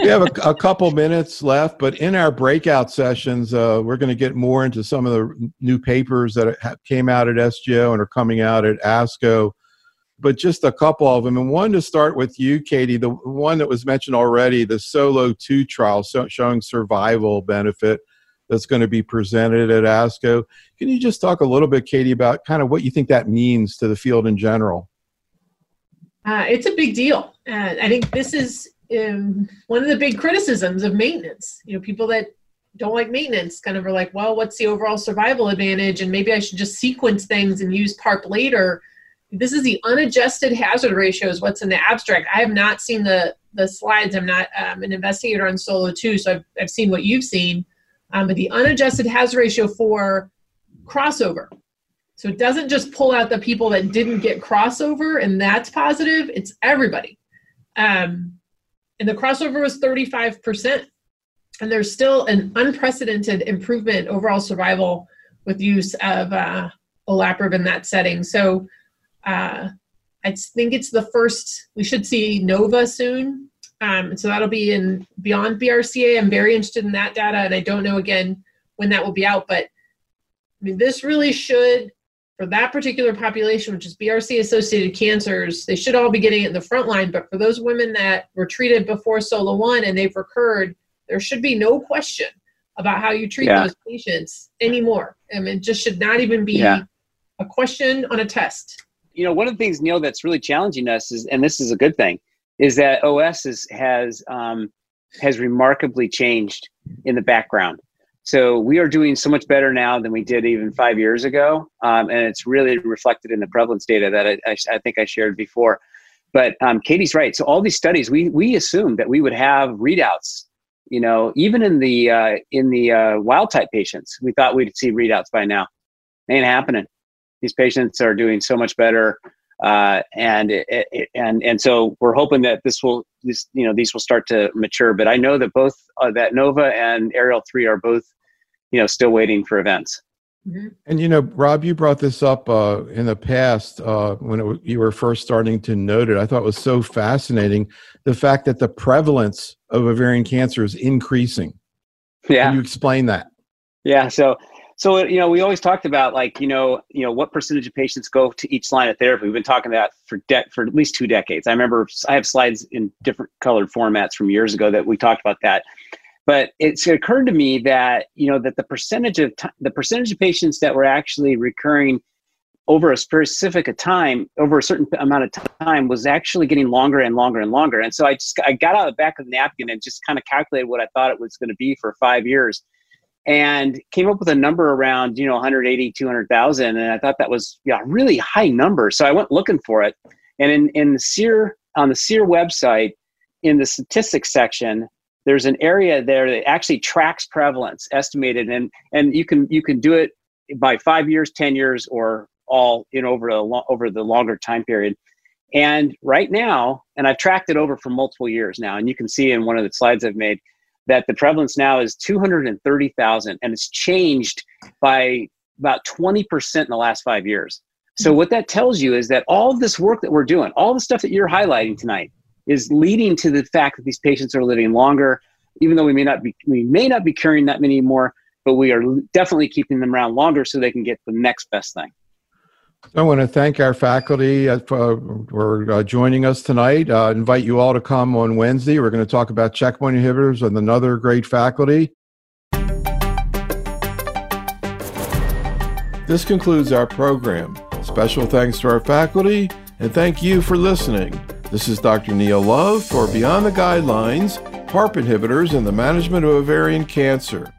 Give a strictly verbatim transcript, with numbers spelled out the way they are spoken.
have a, a couple minutes left, but in our breakout sessions, uh, we're going to get more into some of the new papers that ha- came out at S G O and are coming out at ASCO, but just a couple of them. And one to start with you, Katie, the one that was mentioned already, the SOLO two trial so, showing survival benefit that's going to be presented at ASCO. Can you just talk a little bit, Katie, about kind of what you think that means to the field in general? Uh, it's a big deal. Uh, I think this is um, one of the big criticisms of maintenance. You know, people that don't like maintenance kind of are like, well, what's the overall survival advantage? And maybe I should just sequence things and use PARP later. This is the unadjusted hazard ratios, what's in the abstract. I have not seen the, the slides. I'm not um, an investigator on SOLO two, so I've, I've seen what you've seen. Um, but the unadjusted hazard ratio for crossover. So it doesn't just pull out the people that didn't get crossover, and that's positive. It's everybody. Um, and the crossover was thirty-five percent. And there's still an unprecedented improvement in overall survival with use of uh, olaparib in that setting. So uh, I think it's the first, we should see NOVA soon. Um, so that'll be in beyond B R C A. I'm very interested in that data, and I don't know, again, when that will be out. But I mean, this really should, for that particular population, which is B R C-associated cancers, they should all be getting it in the front line. But for those women that were treated before SOLO one and they've recurred, there should be no question about how you treat yeah. those patients anymore. I mean, it just should not even be yeah. a question on a test. You know, one of the things, Neil, that's really challenging us is, and this is a good thing, is that O S is, has um, has remarkably changed in the background. So we are doing so much better now than we did even five years ago. Um, and it's really reflected in the prevalence data that I, I, I think I shared before. But um, Katie's right. So all these studies, we we assumed that we would have readouts, you know, even in the uh, in the uh, wild type patients. We thought we'd see readouts by now. Ain't happening. These patients are doing so much better. Uh, and, it, it, and, and so we're hoping that this will, this, you know, these will start to mature, but I know that both uh, that NOVA and Ariel three are both, you know, still waiting for events. Mm-hmm. And, you know, Rob, you brought this up uh, in the past uh, when it, you were first starting to note it. I thought it was so fascinating, the fact that the prevalence of ovarian cancer is increasing. Yeah. Can you explain that? Yeah. So, So, you know, we always talked about like, you know, you know, what percentage of patients go to each line of therapy. We've been talking about for de- for at least two decades. I remember I have slides in different colored formats from years ago that we talked about that. But it's occurred to me that, you know, that the percentage of t- the percentage of patients that were actually recurring over a specific a time, over a certain amount of time, was actually getting longer and longer and longer. And so I just I got out of the back of the napkin and just kind of calculated what I thought it was going to be for five years. And came up with a number around, you know, one eighty, two hundred thousand. And I thought that was yeah, a really high number. So I went looking for it. And in, in the SEER, on the SEER website, in the statistics section, there's an area there that actually tracks prevalence estimated. And, and you can, you can do it by five years, ten years, or all in over, a lo- over the longer time period. And right now, and I've tracked it over for multiple years now, and you can see in one of the slides I've made, that the prevalence now is two hundred thirty thousand, and it's changed by about twenty percent in the last five years. So what that tells you is that all of this work that we're doing, all the stuff that you're highlighting tonight, is leading to the fact that these patients are living longer, even though we may not be, we may not be curing that many more, but we are definitely keeping them around longer so they can get the next best thing. I want to thank our faculty uh, for, for uh, joining us tonight. Uh, invite you all to come on Wednesday. We're going to talk about checkpoint inhibitors with another great faculty. This concludes our program. Special thanks to our faculty, and thank you for listening. This is Doctor Neil Love for Beyond the Guidelines, PARP inhibitors in the management of ovarian cancer.